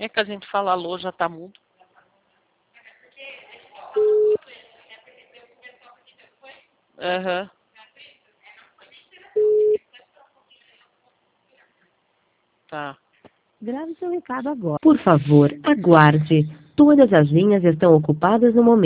É que a gente fala alô, já tá mudo. Aham. Tá. Grave seu recado agora. Por favor, aguarde. Todas as linhas estão ocupadas no momento.